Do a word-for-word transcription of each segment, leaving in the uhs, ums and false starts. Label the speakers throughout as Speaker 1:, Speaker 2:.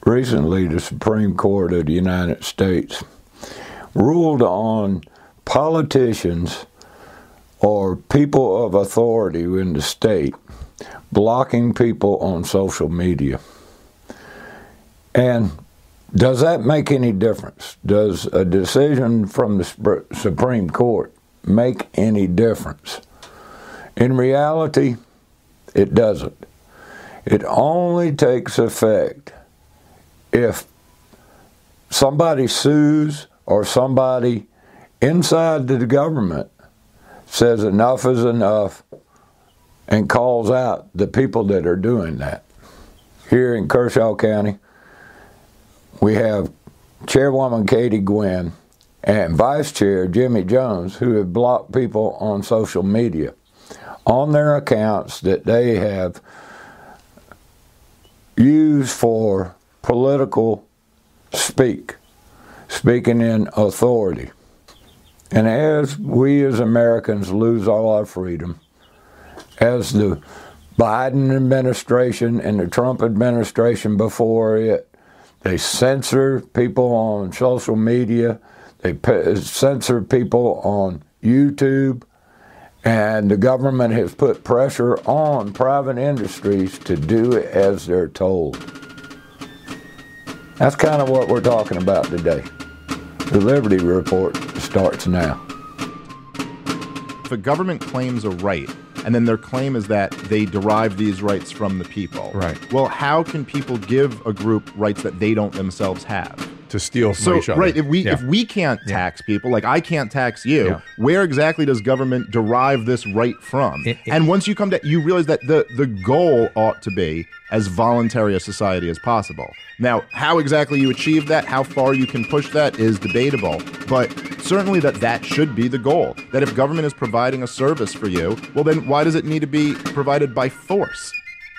Speaker 1: recently the Supreme Court of the United States ruled on politicians or people of authority in the state blocking people on social media. And does that make any difference? Does a decision from the Supreme Court make any difference? In reality, it doesn't. It only takes effect if somebody sues or somebody inside the government says enough is enough and calls out the people that are doing that. Here in Kershaw County, we have Chairwoman Katie Gwinn and Vice Chair Jimmy Jones, who have blocked people on social media on their accounts that they have used for political speak, speaking in authority. And as we as Americans lose all our freedom, as the Biden administration and the Trump administration before it, they censor people on social media, they censor people on YouTube, and the government has put pressure on private industries to do it as they're told. That's kind of what we're talking about today. The Liberty Report starts now.
Speaker 2: If a government claims a right, and then their claim is that they derive these rights from the people.
Speaker 3: Right.
Speaker 2: Well, how can people give a group rights that they don't themselves have?
Speaker 3: To steal from
Speaker 2: So,
Speaker 3: each other.
Speaker 2: right, if we
Speaker 3: Yeah.
Speaker 2: if we can't
Speaker 3: Yeah.
Speaker 2: tax people, like I can't tax you,
Speaker 3: Yeah.
Speaker 2: where exactly does government derive this right from?
Speaker 3: It- it-
Speaker 2: and once you come to, you realize that the, the goal ought to be as voluntary a society as possible. Now, how exactly you achieve that, how far you can push that is debatable, but certainly that that should be the goal. That if government is providing a service for you, well then why does it need to be provided by force?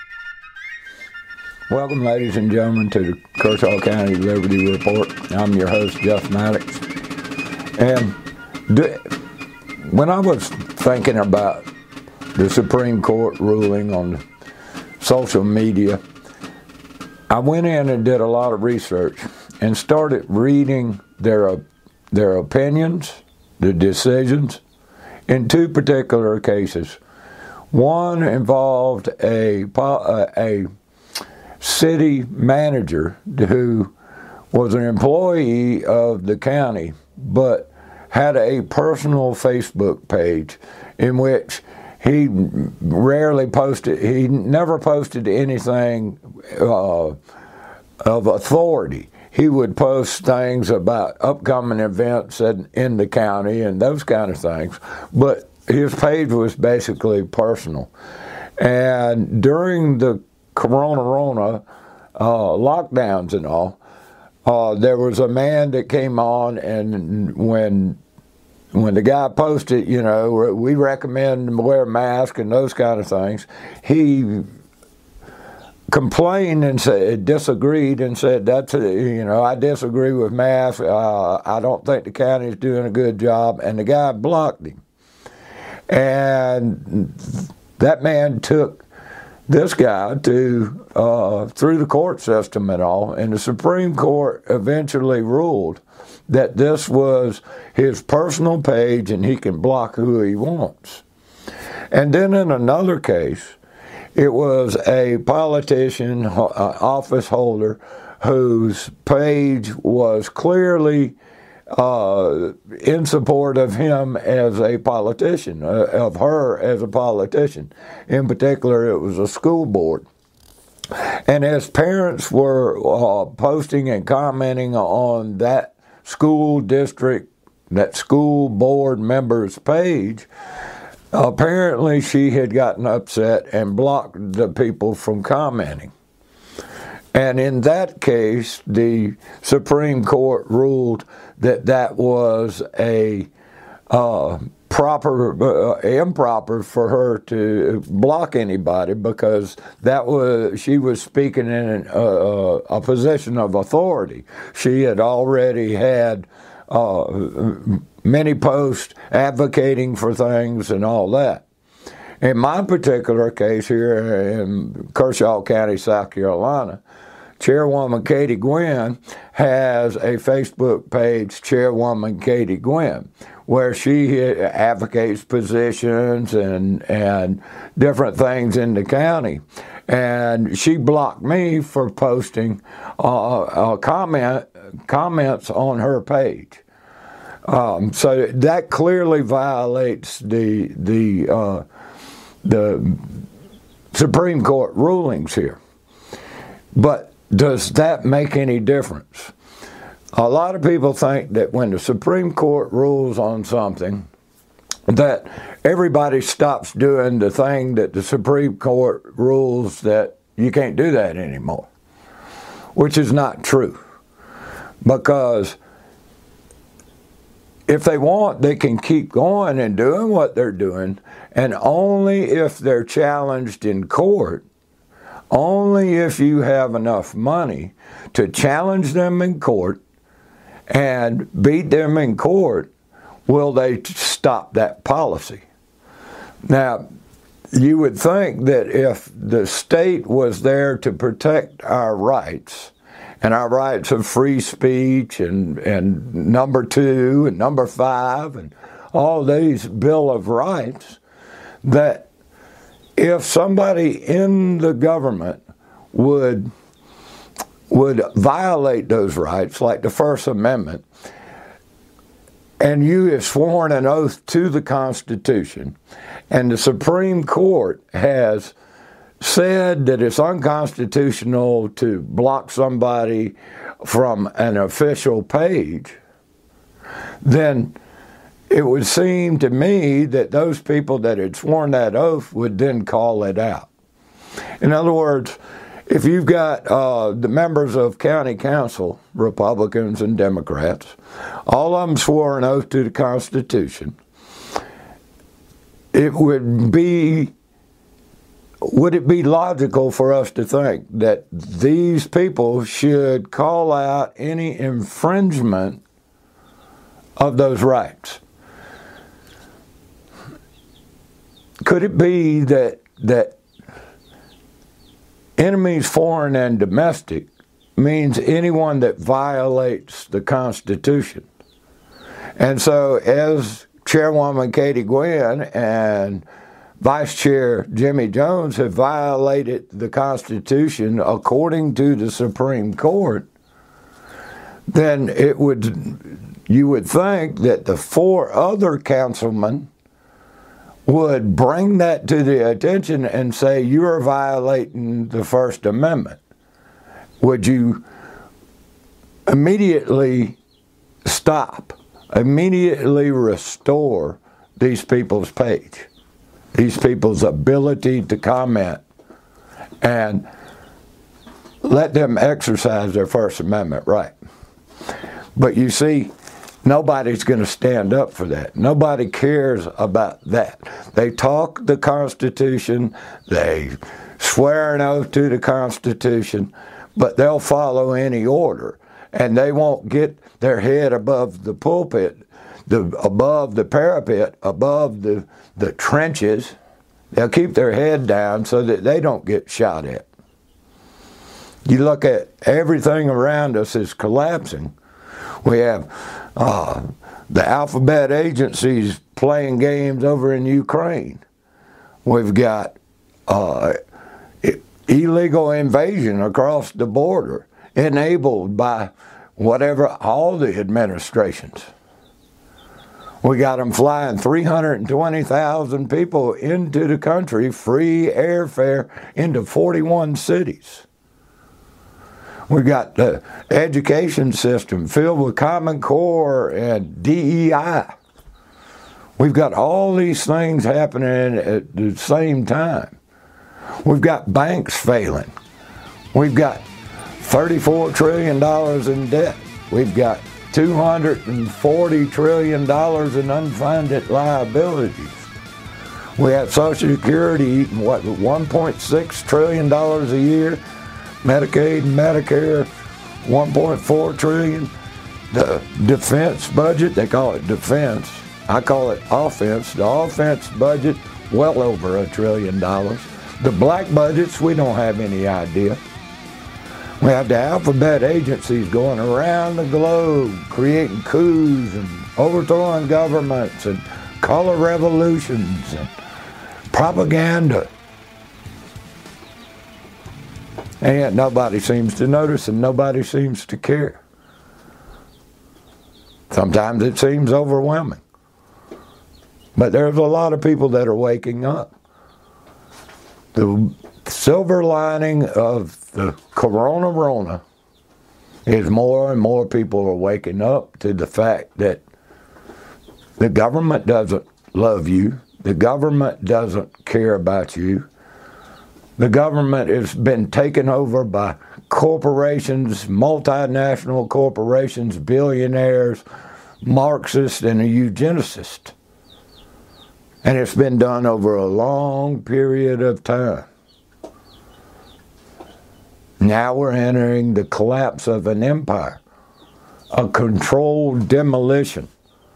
Speaker 1: Welcome, ladies and gentlemen, to the Kershaw County Liberty Report. I'm your host, Jeff Maddox. And do, when I was thinking about the Supreme Court ruling on social media, I went in and did a lot of research and started reading their their opinions, the decisions, in two particular cases. One involved a a city manager who was an employee of the county, but had a personal Facebook page in which he rarely posted, he never posted anything uh, of authority. He would post things about upcoming events in, in the county and those kind of things, but his page was basically personal. And during the Corona Rona uh, lockdowns and all, uh, there was a man that came on, and when when the guy posted, you know, we recommend wear a mask and those kind of things, he complained and said, disagreed and said, that's, a, you know, I disagree with masks. Uh, I don't think the county is doing a good job. And the guy blocked him. And that man took this guy to uh, through the court system and all, and the Supreme Court eventually ruled that this was his personal page and he can block who he wants. And then in another case, it was a politician, uh, office holder, whose page was clearly uh, in support of him as a politician, uh, of her as a politician. In particular, it was a school board. And as parents were uh, posting and commenting on that school district, that school board member's page, apparently she had gotten upset and blocked the people from commenting. And in that case, the Supreme Court ruled that that was a uh, proper, uh, improper for her to block anybody, because that was, she was speaking in a, a position of authority. She had already had uh, many posts advocating for things and all that. In my particular case here in Kershaw County, South Carolina, Chairwoman Katie Gwinn has a Facebook page, Chairwoman Katie Gwinn, where she advocates positions and and different things in the county. And she blocked me for posting uh, uh, comment comments on her page. Um, so that clearly violates the the uh, the Supreme Court rulings here. But does that make any difference? A lot of people think that when the Supreme Court rules on something, that everybody stops doing the thing that the Supreme Court rules that you can't do that anymore, which is not true. Because if they want, they can keep going and doing what they're doing, and only if they're challenged in court, only if you have enough money to challenge them in court and beat them in court, will they stop that policy. Now, you would think that if the state was there to protect our rights, and our rights of free speech and, and number two and number five and all these Bill of Rights, that if somebody in the government would would violate those rights, like the First Amendment, and you have sworn an oath to the Constitution, and the Supreme Court has said that it's unconstitutional to block somebody from an official page, then it would seem to me that those people that had sworn that oath would then call it out. In other words, if you've got uh, the members of county council, Republicans and Democrats, all of them swore an oath to the Constitution, it would be, would it be logical for us to think that these people should call out any infringement of those rights? Could it be that that enemies, foreign and domestic, means anyone that violates the Constitution? And so, as Chairwoman Katie Gwinn and Vice Chair Jimmy Jones have violated the Constitution according to the Supreme Court, then it would, you would think that the four other councilmen would bring that to the attention and say, you are violating the First Amendment. Would you immediately stop, immediately restore these people's page, these people's ability to comment, and let them exercise their First Amendment right? But you see, nobody's going to stand up for that. Nobody cares about that. They talk the Constitution, they swear an oath to the Constitution, but they'll follow any order, and they won't get their head above the pulpit, the above the parapet, above the, the trenches. They'll keep their head down so that they don't get shot at. You look at everything around us is collapsing. We have uh, the alphabet agencies playing games over in Ukraine. We've got uh, illegal invasion across the border, enabled by whatever, all the administrations. We got them flying three hundred twenty thousand people into the country, free airfare into forty-one cities. We got the education system filled with Common Core and D E I. We've got all these things happening at the same time. We've got banks failing. We've got thirty-four trillion dollars in debt. We've got two hundred forty trillion dollars in unfunded liabilities. We have Social Security eating, what, one point six trillion dollars a year. Medicaid and Medicare, one point four trillion dollars. The defense budget, they call it defense. I call it offense. The offense budget, well over a trillion dollars. The black budgets, we don't have any idea. We have the alphabet agencies going around the globe, creating coups and overthrowing governments and color revolutions and propaganda. And yet nobody seems to notice and nobody seems to care. Sometimes it seems overwhelming. But there's a lot of people that are waking up. The silver lining of the Corona Rona is more and more people are waking up to the fact that the government doesn't love you. The government doesn't care about you. The government has been taken over by corporations, multinational corporations, billionaires, Marxists, and a eugenicist. And it's been done over a long period of time. Now we're entering the collapse of an empire, a controlled demolition.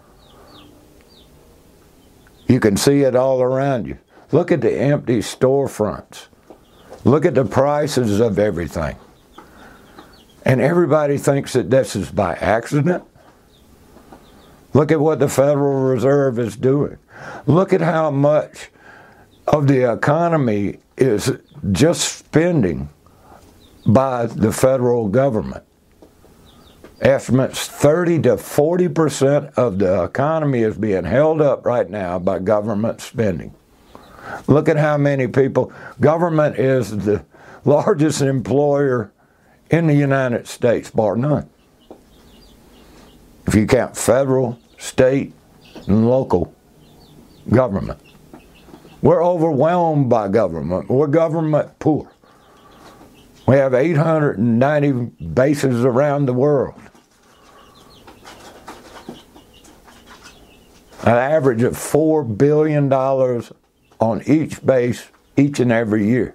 Speaker 1: You can see it all around you. Look at the empty storefronts. Look at the prices of everything. And everybody thinks that this is by accident. Look at what the Federal Reserve is doing. Look at how much of the economy is just spending by the federal government. Estimates thirty to forty percent of the economy is being held up right now by government spending. Look at how many people. Government is the largest employer in the United States, bar none. If you count federal, state, and local government. We're overwhelmed by government. We're government poor. We have eight hundred ninety bases around the world. An average of four billion dollars on each base each and every year.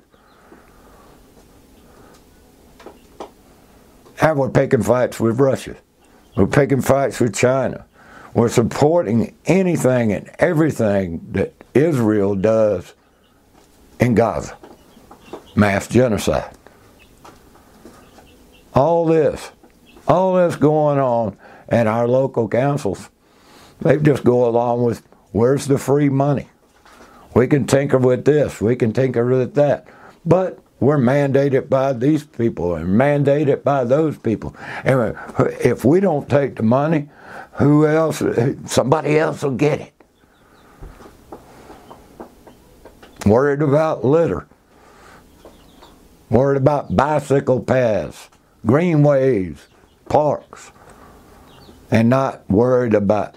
Speaker 1: And we're picking fights with Russia. We're picking fights with China. We're supporting anything and everything that Israel does in Gaza. Mass genocide. All this, all this going on, and our local councils, they just go along with, where's the free money? We can tinker with this, we can tinker with that. But we're mandated by these people and mandated by those people. And if we don't take the money, who else? Somebody else will get it. Worried about litter. Worried about bicycle paths, greenways, parks. And not worried about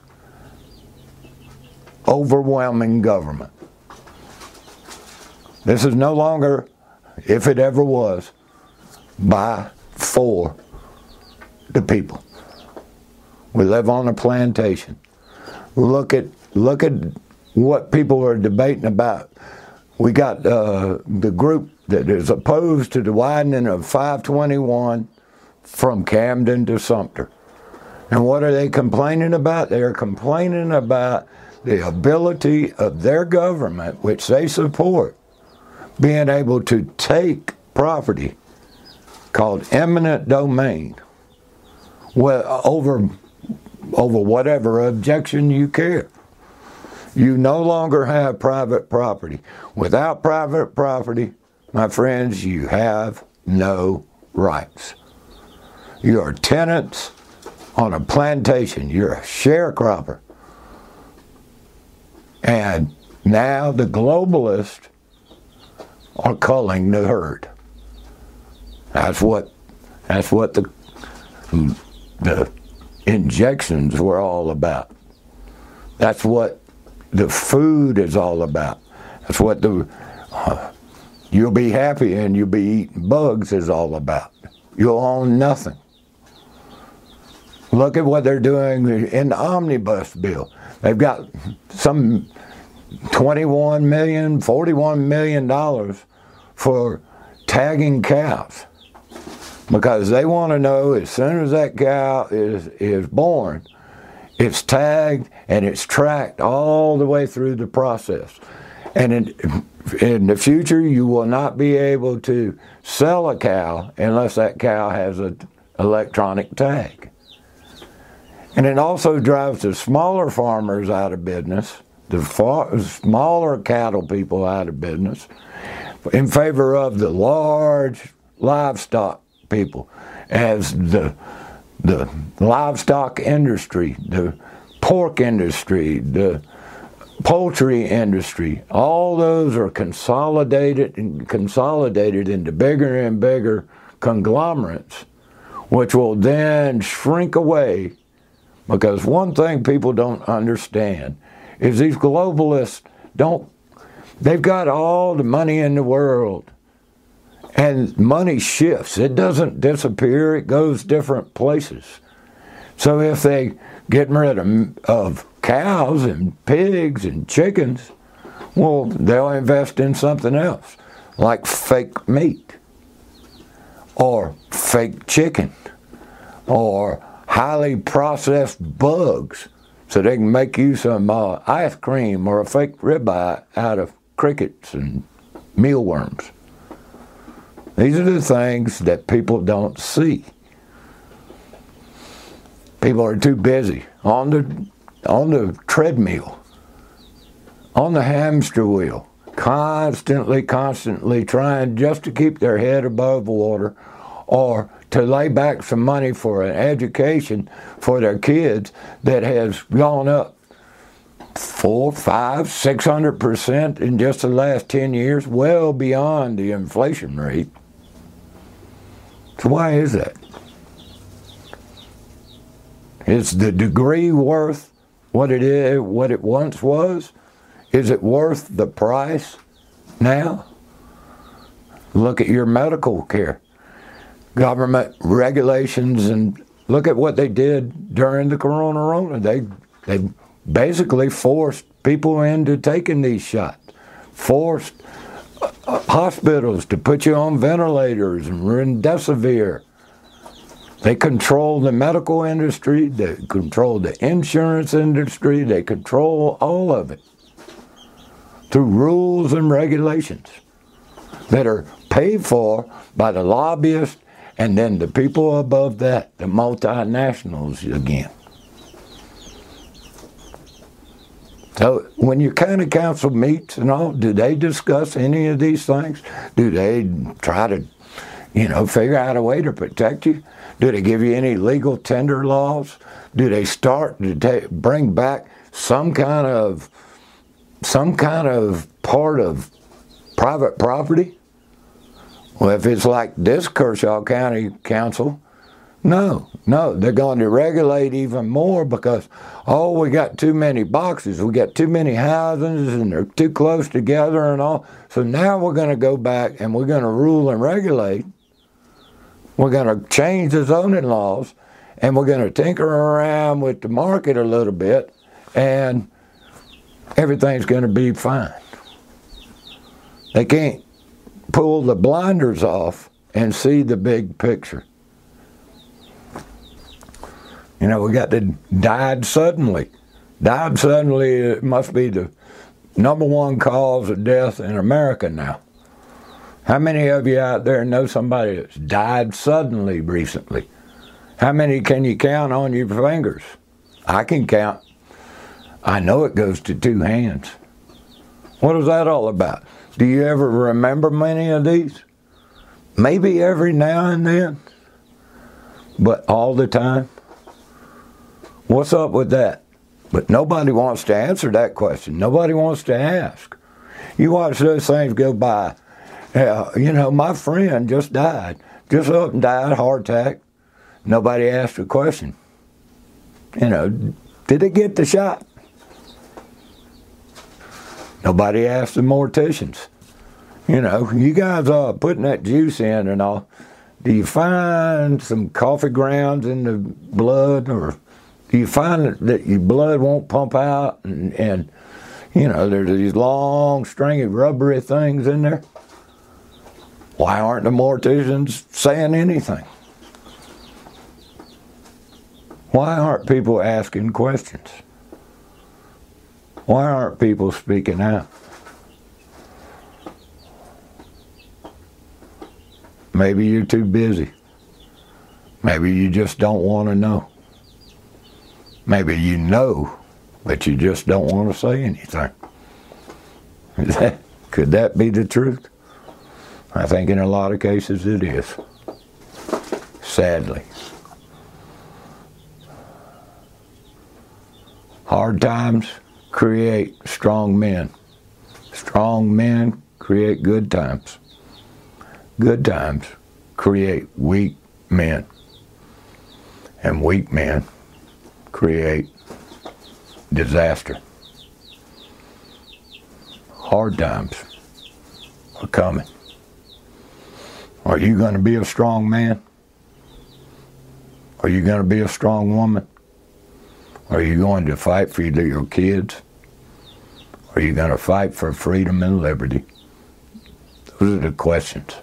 Speaker 1: overwhelming government. This is no longer, if it ever was, by, for the people. We live on a plantation. Look at look at what people are debating about. We got uh, the group that is opposed to the widening of five twenty-one from Camden to Sumter. And what are they complaining about? They are complaining about the ability of their government, which they support, being able to take property called eminent domain well, over, over whatever objection you care. You no longer have private property. Without private property, my friends, you have no rights. You are tenants on a plantation. You're a sharecropper. And now the globalists are culling the herd. That's what that's what the the injections were all about. That's what the food is all about. That's what the uh, you'll be happy and you'll be eating bugs is all about. You'll own nothing. Look at what they're doing in the omnibus bill. They've got some twenty-one million, forty-one million dollars for tagging cows. Because they want to know as soon as that cow is, is born, it's tagged and it's tracked all the way through the process. And it, in the future, you will not be able to sell a cow unless that cow has an electronic tag. And it also drives the smaller farmers out of business, the far, smaller cattle people out of business, in favor of the large livestock people, as the the livestock industry, the pork industry, the poultry industry, all those are consolidated and consolidated into bigger and bigger conglomerates, which will then shrink away. Because one thing people don't understand is these globalists don't, they've got all the money in the world. And money shifts. It doesn't disappear. It goes different places. So if they get rid of, of cows and pigs and chickens, well, they'll invest in something else, like fake meat or fake chicken or highly processed bugs, so they can make you some uh, ice cream or a fake ribeye out of crickets and mealworms. These are the things that people don't see. People are too busy on the on the treadmill, on the hamster wheel, constantly, constantly trying just to keep their head above water, or to lay back some money for an education for their kids that has gone up four, five, six hundred percent in just the last ten years, well beyond the inflation rate. So why is that? Is the degree worth what it is, what it once was? Is it worth the price now? Look at your medical care, government regulations, and look at what they did during the corona. They they basically forced people into taking these shots, forced uh, hospitals to put you on ventilators and remdesivir. They control the medical industry, they control the insurance industry, they control all of it through rules and regulations that are paid for by the lobbyists and then the people above that, the multinationals again. So when your county council meets and all, do they discuss any of these things? Do they try to, you know, figure out a way to protect you? Do they give you any legal tender laws? Do they start to ta- bring back some kind of some kind of part of private property? Well, if it's like this Kershaw County Council, no, no, they're going to regulate even more because, oh, we got too many boxes, we got too many houses, and they're too close together and all. So now we're going to go back and we're going to rule and regulate. We're going to change the zoning laws, and we're going to tinker around with the market a little bit, and everything's going to be fine. They can't pull the blinders off and see the big picture. You know, we got the died suddenly. Died suddenly, it must be the number one cause of death in America now. How many of you out there know somebody that's died suddenly recently? How many can you count on your fingers? I can count. I know it goes to two hands. What is that all about? Do you ever remember many of these? Maybe every now and then, but all the time? What's up with that? But nobody wants to answer that question. Nobody wants to ask. You watch those things go by. Uh, you know, my friend just died. Just up and died, heart attack. Nobody asked a question. You know, did they get the shot? Nobody asked the morticians. You know, you guys are putting that juice in and all. Do you find some coffee grounds in the blood, or do you find that your blood won't pump out and, and you know, there's these long, stringy, rubbery things in there? Why aren't the morticians saying anything? Why aren't people asking questions? Why aren't people speaking out? Maybe you're too busy. Maybe you just don't want to know. Maybe you know, but you just don't want to say anything. Is that, could that be the truth? I think in a lot of cases it is. Sadly. Hard times create strong men. Strong men create good times. Good times create weak men. And weak men create disaster. Hard times are coming. Are you going to be a strong man? Are you going to be a strong woman? Are you going to fight for your kids? Are you going to fight for freedom and liberty? Those are the questions.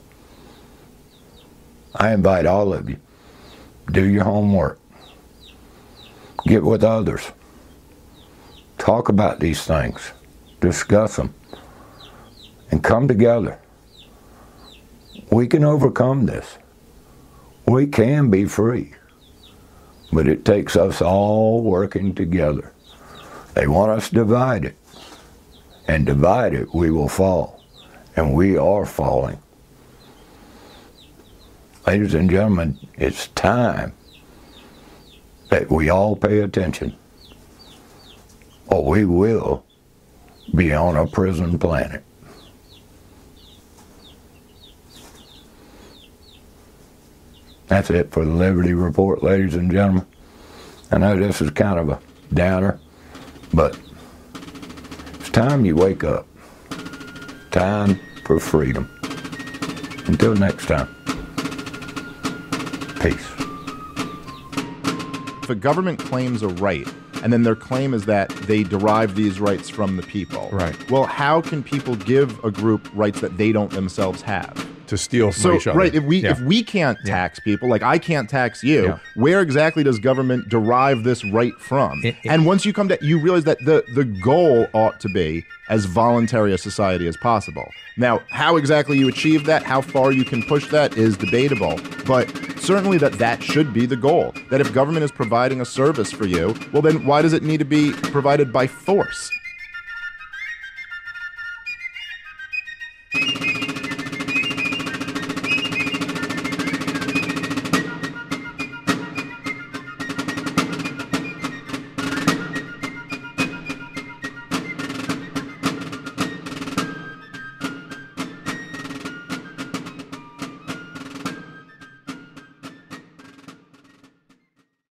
Speaker 1: I invite all of you, do your homework. Get with others. Talk about these things. Discuss them. And come together. We can overcome this. We can be free. But it takes us all working together. They want us divided. And divided, we will fall. And we are falling. Ladies and gentlemen, it's time that we all pay attention, or we will be on a prison planet. That's it for the Liberty Report, ladies and gentlemen. I know this is kind of a downer, but it's time you wake up. Time for freedom. Until next time, peace.
Speaker 2: If a government claims a right, and then their claim is that they derive these rights from the people.
Speaker 3: Right.
Speaker 2: Well, how can people give a group rights that they don't themselves have?
Speaker 3: To steal from
Speaker 2: So,
Speaker 3: each other.
Speaker 2: right, if we
Speaker 3: Yeah.
Speaker 2: if we can't tax people, like I can't tax you,
Speaker 3: Yeah.
Speaker 2: where exactly does government derive this right from?
Speaker 3: It- it-
Speaker 2: and once you come to, you realize that the the goal ought to be as voluntary a society as possible. Now, how exactly you achieve that, how far you can push that is debatable, but certainly that that should be the goal. That if government is providing a service for you, well then why does it need to be provided by force?